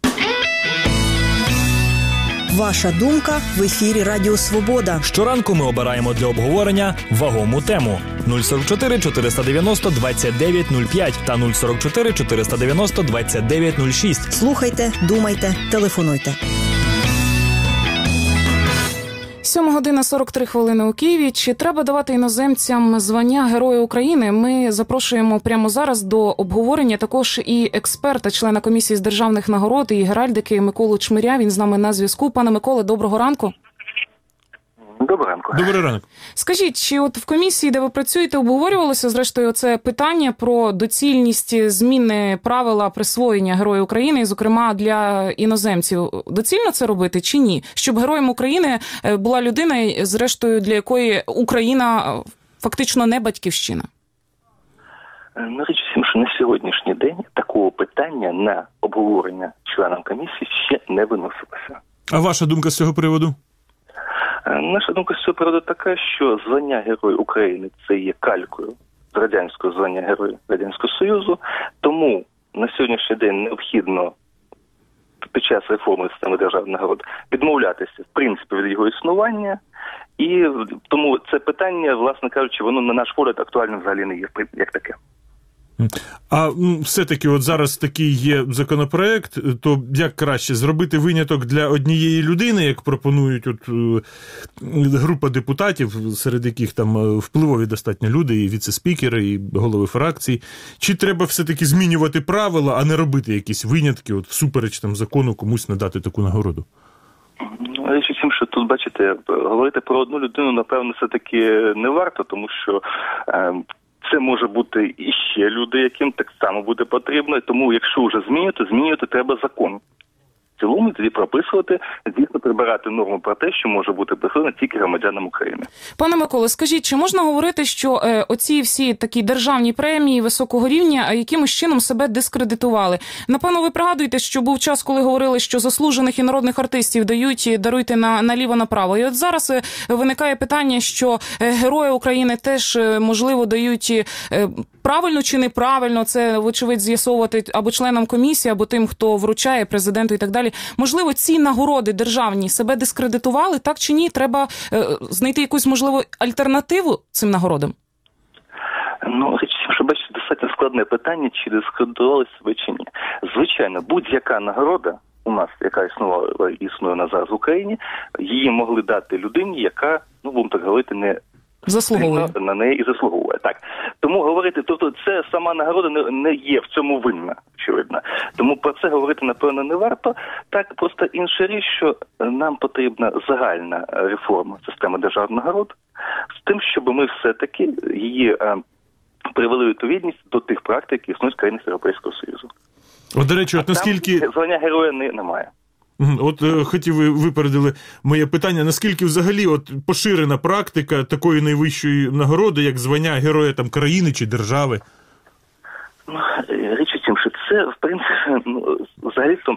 Ваша думка в ефірі Радіо Свобода. Щоранку ми обираємо для обговорення вагому тему. нуль сорок чотири чотириста дев'яносто двадцять дев'ять нуль п'ять та нуль сорок чотири чотириста дев'яносто двадцять дев'ять нуль шість. Слухайте, думайте, телефонуйте. сьома година сорок три хвилини у Києві. Чи треба давати іноземцям звання Героя України? Ми запрошуємо прямо зараз до обговорення також і експерта, члена комісії з державних нагород і геральдики Миколу Чмиря. Він з нами на зв'язку. Пане Миколе, доброго ранку. Доброго ранку. Добрий ранок. Скажіть, чи от в комісії, де ви працюєте, обговорювалося, зрештою, це питання про доцільність зміни правила присвоєння Героя України, зокрема для іноземців? Доцільно це робити чи ні? Щоб Героєм України була людина, зрештою, для якої Україна фактично не батьківщина? Ну, річ всім, що на сьогоднішній день такого питання на обговорення членам комісії ще не виносилося. А ваша думка з цього приводу? Наша думка з цього приводу така, що звання Герой України – це є калькою з радянського звання Герой Радянського Союзу, тому на сьогоднішній день необхідно під час реформи системи державних нагород відмовлятися, в принципі, від його існування, і тому це питання, власне кажучи, воно на наш погляд актуальним взагалі не є як таке. А все-таки от зараз такий є законопроект, то як краще зробити виняток для однієї людини, як пропонують от група депутатів, серед яких там впливові достатньо люди, і віце-спікери, і голови фракцій, чи треба все-таки змінювати правила, а не робити якісь винятки, от всупереч там закону комусь надати таку нагороду? Річ у тім, що тут, бачите, говорити про одну людину, напевно, все-таки не варто, тому що е, це може бути і ще люди, яким так само буде потрібно. Тому, якщо вже змінювати, змінювати треба закон. В цілому тоді прописувати, дійсно прибирати норму про те, що може бути присвоєно тільки громадянам України. Пане Миколе, скажіть, чи можна говорити, що е, оці всі такі державні премії високого рівня якимось чином себе дискредитували? Напевно, ви пригадуєте, що був час, коли говорили, що заслужених і народних артистів дають, даруйте на, наліво-направо. І от зараз е, виникає питання, що е, Герої України теж, е, можливо, дають е, правильно чи неправильно, це, вочевидь, з'ясовувати або членам комісії, або тим, хто вручає, президенту і так далі. Можливо, ці нагороди державні себе дискредитували, так чи ні? Треба е, знайти якусь, можливо, альтернативу цим нагородам? Ну, річ, що, бачите, достатньо складне питання, чи дискредитували себе чи ні. Звичайно, будь-яка нагорода у нас, яка існувала, існує на зараз в Україні, її могли дати людині, яка, ну, будемо так говорити, не заслуговує на неї і заслуговує. Так. Тому говорити, тобто це сама нагорода не, не є в цьому винна, очевидно. Тому про це говорити, напевно, не варто. Так, просто інша річ, що нам потрібна загальна реформа системи державних нагород з тим, щоб ми все-таки її е, привели відповідність до тих практик, які існують в країнах Європейського Союзу. О, до речі, от наскільки... Там звання героя не, немає. От е, хотів, ви випередили моє питання, наскільки взагалі от поширена практика такої найвищої нагороди, як звання Героя там країни чи держави? Ну, річ у тім, що це, в принципі, ну, взагалі-то,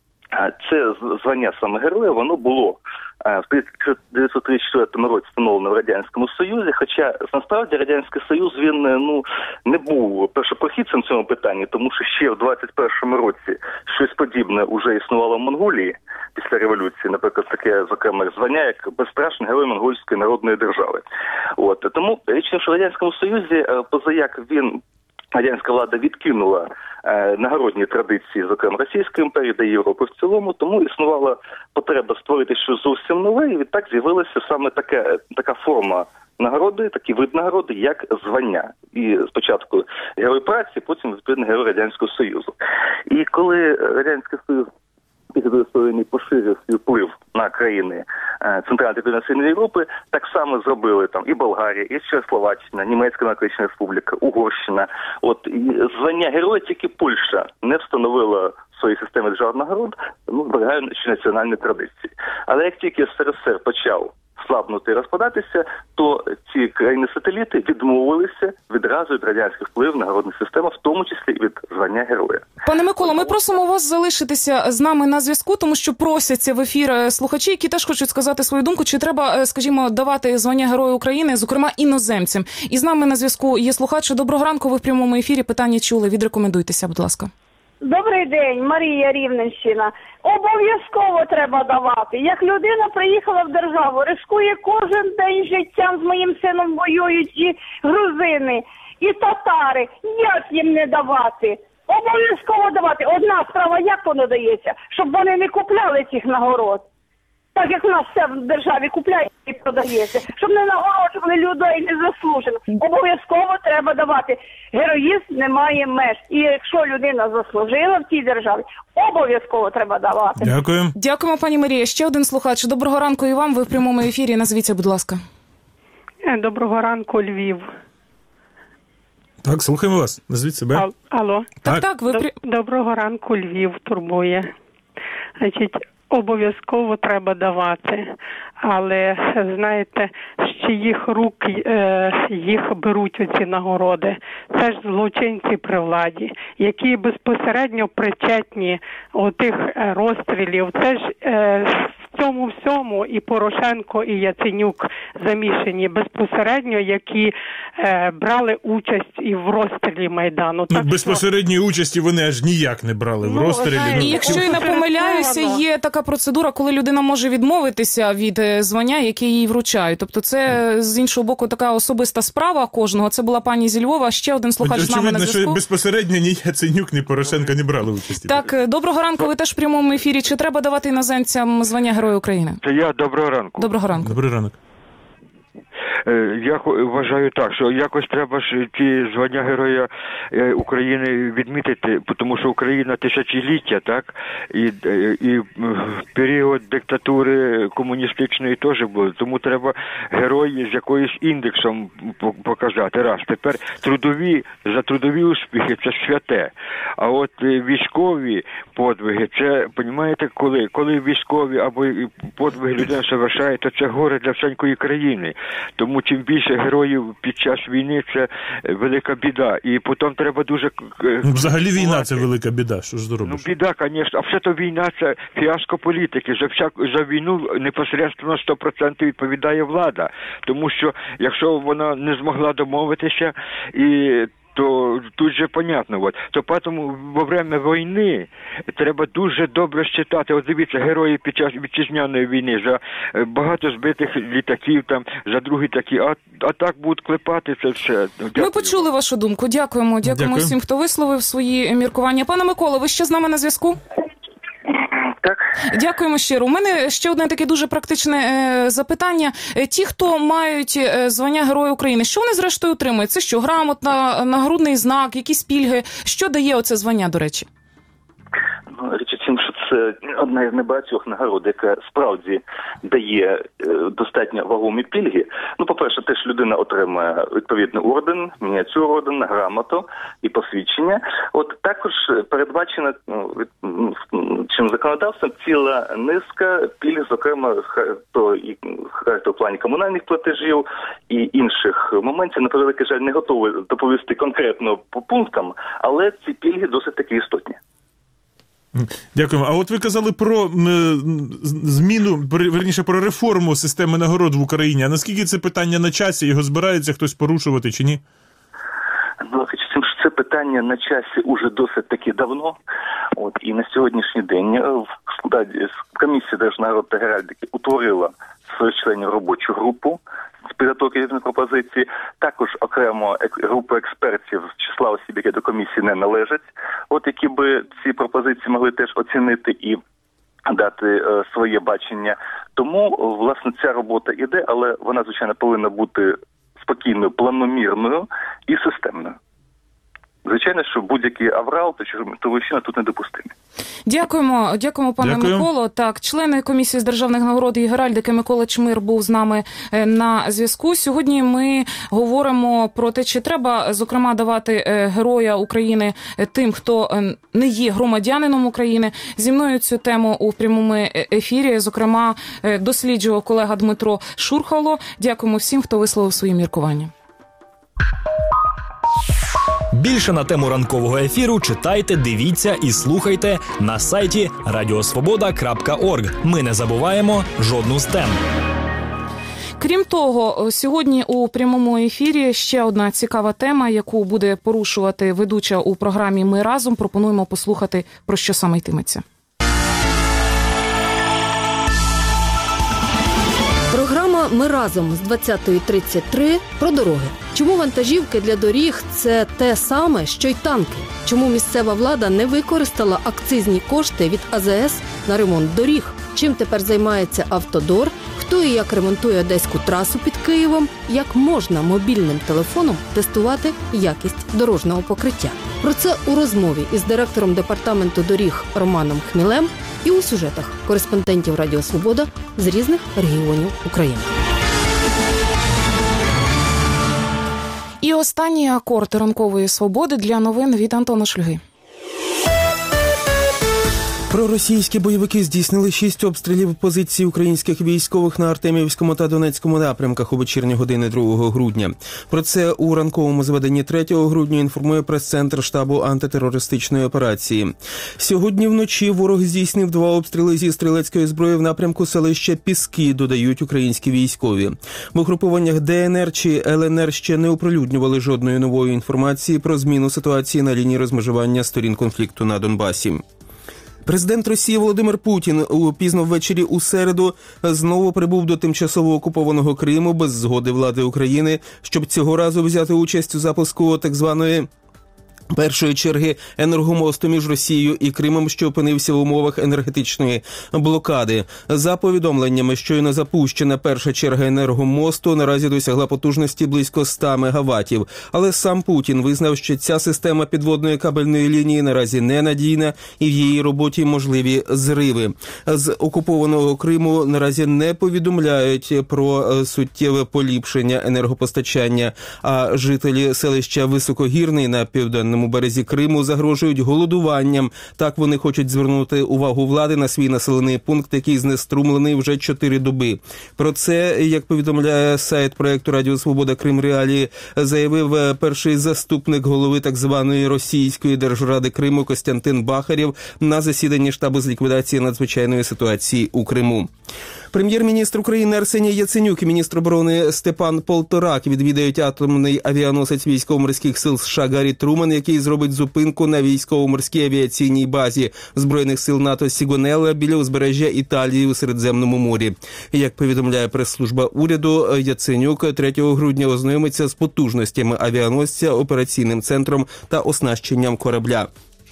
це звання саме Героя, воно було в тисяча дев'ятсот тридцять четвертому році встановлено в Радянському Союзі, хоча насправді Радянський Союз, він ну, не був першопрохідцем в цьому питанні, тому що ще в двадцять першому році щось подібне вже існувало в Монголії після революції, наприклад, таке, зокрема, звання, як безстрашний герой Монгольської народної держави. От. Тому річ, що в Радянському Союзі, позаяк він радянська влада відкинула е, нагородні традиції, зокрема Російської імперії, та Європи в цілому, тому існувала потреба створити щось зовсім нове, і відтак з'явилася саме така, така форма нагороди, такий вид нагороди, як звання. І спочатку Герой праці, потім, відповідно, Герой Радянського Союзу. І коли Радянський Союз після Другої війни поширив свій вплив на країни Центральної та Південно-Східної Європи, так само зробили там і Болгарія, і Чехословаччина, Німецька Демократична Республіка, Угорщина. От і звання Героя тільки Польща не встановила в своїй системі державних нагород, ну, зберігаючи національні традиції. Але як тільки СРСР почав слабнути і розпадатися, то ці країни-сателіти відмовилися відразу від радянських впливів на нагородну систему, в тому числі і від звання Героя. Пане Миколо, ми просимо вас залишитися з нами на зв'язку, тому що просяться в ефір слухачі, які теж хочуть сказати свою думку, чи треба, скажімо, давати звання Героя України, зокрема іноземцям. І з нами на зв'язку є слухач. Доброго ранку, ви в прямому ефірі. Питання чули, відрекомендуйтеся, будь ласка. Добрий день, Марія, Рівненщина. Обов'язково треба давати. Як людина приїхала в державу, рискує кожен день життям, з моїм сином воюють і грузини, і татари. Як їм не давати? Обов'язково давати. Одна справа, як воно дається? Щоб вони не купляли цих нагород. Так як у нас все в державі купляється і продається. Щоб не нагороджували людей незаслужено. Обов'язково треба давати. Героїзм не має меж. І якщо людина заслужила в цій державі, обов'язково треба давати. Дякую. Дякуємо, пані Марія. Ще один слухач. Доброго ранку і вам. Ви в прямому ефірі. Назвіться, будь ласка. Доброго ранку, Львів. Так, слухаємо вас. Назвіть себе. Ал- Алло. Так, так. Ви... Доб- Доброго ранку, Львів турбує. Значить, обов'язково треба давати, але, знаєте, з чиїх рук е, їх беруть оці нагороди. Це ж злочинці при владі, які безпосередньо причетні до тих е, розстрілів. Це ж е, в цьому всьому і Порошенко, і Яценюк замішані безпосередньо, які е, брали участь і в розстрілі Майдану. Ну, так безпосередньої що... участі вони аж ніяк не брали в ну, розстрілі. знаєте, І якщо я не помиляюся, є така процедура, коли людина може відмовитися від звання, яке їй вручають. Тобто це, з іншого боку, така особиста справа кожного. Це була пані зі Львова. Ще один слухач з нами на зв'язку. Що безпосередньо ні Яценюк, ні Порошенко не брали участі. Так, доброго ранку, ви теж в прямому ефірі. Чи треба давати іноземцям звання Героя України? Це я, доброго ранку. Доброго ранку. Добрий ранок. Я вважаю так, що якось треба ж ці звання Героя України відмітити, тому що Україна тисячоліття, так, і, і період диктатури комуністичної теж був, тому треба герої з якоюсь індексом показати. Раз. Тепер трудові, за трудові успіхи це святе, а от військові подвиги, це, розумієте, коли? Коли військові або подвиги людина совершає, то це горе для всенької країни. Тому чим більше героїв під час війни, це велика біда. І потім треба дуже... Ну, взагалі війна – це велика біда. Що ж зробиш? Ну, біда, звісно. А все-то війна – це фіаско політики. За, всяк... За війну непосередньо сто відсотків відповідає влада. Тому що, якщо вона не змогла домовитися, і то тут же понятно. От. То тому во время війни треба дуже добре считати. От дивіться, герої під час вітчизняної війни, за багато збитих літаків, там, за другі такі, а, а так будуть клепати це все. Дякую. Ми почули вашу думку. Дякуємо. Дякуємо Дякую. всім, хто висловив свої міркування. Пане Микола, ви ще з нами на зв'язку? Так. Дякуємо щиро. У мене ще одне таке дуже практичне е, запитання. Ті, хто мають е, звання Героя України, що вони зрештою отримують? Це що, грамотна, нагрудний знак, якісь пільги? Що дає оце звання, до речі? Ну, річ у тім, що це одна із небагатьох нагород, яка справді дає достатньо вагомі пільги. Ну, по-перше, теж людина отримає відповідний орден, мініатюру ордена, грамоту і посвідчення. От також передбачена чим законодавством ціла низка пільг, зокрема, то і в плані комунальних платежів і інших моментів. На превеликий жаль, не готовий доповісти конкретно по пунктам, але ці пільги досить таки істотні. Дякуємо. А от ви казали про зміну, верніше, про реформу системи нагород в Україні. А наскільки це питання на часі? Його збирається хтось порушувати чи ні? Ну, це питання на часі уже досить таки давно. От, і на сьогоднішній день в складі комісія Держнагород та Геральдики утворила своїх членів робочу групу з підготовки пропозиції. Також окремо групу експертів з числа осіб, які до комісії не належать, от які би ці пропозиції могли теж оцінити і дати е, своє бачення. Тому, власне, ця робота іде, але вона, звичайно, повинна бути спокійною, планомірною і системною. Звичайно, що будь-який аврал та чортовщина тут недопустимі. Дякуємо, дякуємо, пане Дякую. Миколо. Так, члени комісії з державних нагород і геральдики Микола Чмир був з нами на зв'язку. Сьогодні ми говоримо про те, чи треба, зокрема, давати Героя України тим, хто не є громадянином України. Зі мною цю тему у прямому ефірі, зокрема, досліджував колега Дмитро Шурхало. Дякуємо всім, хто висловив свої міркування. Більше на тему ранкового ефіру читайте, дивіться і слухайте на сайті радіосвобода крапка орг. Ми не забуваємо жодну з тем. Крім того, сьогодні у прямому ефірі ще одна цікава тема, яку буде порушувати ведуча у програмі «Ми разом». Пропонуємо послухати, про що саме йтиметься. Програма «Ми разом» з двадцятої тридцять три про дороги. Чому вантажівки для доріг – це те саме, що й танки? Чому місцева влада не використала акцизні кошти від А З С на ремонт доріг? Чим тепер займається Автодор? Хто і як ремонтує одеську трасу під Києвом? Як можна мобільним телефоном тестувати якість дорожнього покриття? Про це у розмові із директором департаменту доріг Романом Хмілем і у сюжетах кореспондентів Радіо Свобода з різних регіонів України. І останній акорд ранкової свободи для новин від Антона Шлюги. Проросійські бойовики здійснили шість обстрілів позицій українських військових на Артемівському та Донецькому напрямках у вечірні години другого грудня. Про це у ранковому зведенні третього грудня інформує прес-центр штабу антитерористичної операції. Сьогодні вночі ворог здійснив два обстріли зі стрілецької зброї в напрямку селища Піски, додають українські військові. В угрупованнях Де Ен Ер чи Ел Ен Ер ще не оприлюднювали жодної нової інформації про зміну ситуації на лінії розмежування сторін конфлікту на Донбасі. Президент Росії Володимир Путін у пізно ввечері у середу знову прибув до тимчасово окупованого Криму без згоди влади України, щоб цього разу взяти участь у запуску так званої першої черги енергомосту між Росією і Кримом, що опинився в умовах енергетичної блокади. За повідомленнями, щойно запущена перша черга енергомосту наразі досягла потужності близько ста мегаваттів. Але сам Путін визнав, що ця система підводної кабельної лінії наразі ненадійна і в її роботі можливі зриви. З окупованого Криму наразі не повідомляють про суттєве поліпшення енергопостачання, а жителі селища Високогірний на південному березі Криму загрожують голодуванням. Так вони хочуть звернути увагу влади на свій населений пункт, який знеструмлений вже чотири доби. Про це, як повідомляє сайт проєкту Радіо Свобода Крим Реалії, заявив перший заступник голови так званої Російської Держради Криму Костянтин Бахарєв на засіданні штабу з ліквідації надзвичайної ситуації у Криму. Прем'єр-міністр України Арсеній Яценюк і міністр оборони Степан Полторак відвідають атомний авіаносець військово-морських сил США Гаррі Труман, який зробить зупинку на військово-морській авіаційній базі Збройних сил НАТО Сігонелла біля узбережжя Італії у Середземному морі. Як повідомляє прес-служба уряду, Яценюк третього грудня ознайомиться з потужностями авіаносця, операційним центром та оснащенням корабля.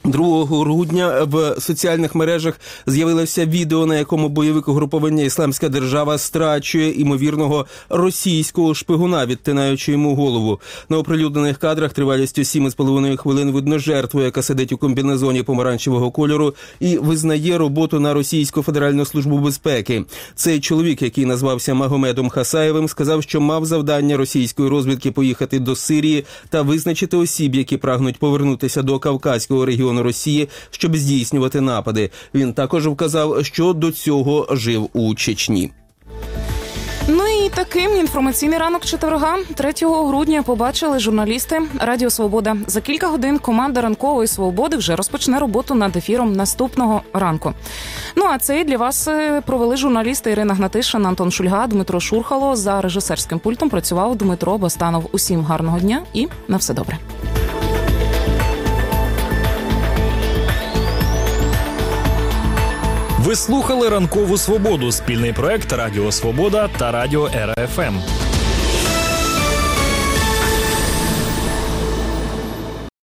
другого грудня в соціальних мережах з'явилося відео, на якому бойовик угруповання «Ісламська держава» страчує імовірного російського шпигуна, відтинаючи йому голову. На оприлюднених кадрах тривалістю сім з половиною хвилин видно жертву, яка сидить у комбінезоні помаранчевого кольору і визнає роботу на Російську Федеральну службу безпеки. Цей чоловік, який назвався Магомедом Хасаєвим, сказав, що мав завдання російської розвідки поїхати до Сирії та визначити осіб, які прагнуть повернутися до Кавказького регіону Росії, щоб здійснювати напади. Він також вказав, що до цього жив у Чечні. Ну і таким інформаційний ранок четверга, третього грудня, побачили журналісти Радіо Свобода. За кілька годин команда Ранкової Свободи вже розпочне роботу над ефіром наступного ранку. Ну а це для вас провели журналісти Ірина Гнатишин, Антон Шульга, Дмитро Шурхало. За режисерським пультом працював Дмитро Бостанов. Усім гарного дня і на все добре. Ви слухали «Ранкову Свободу» – спільний проект Радіо Свобода та Радіо РФМ.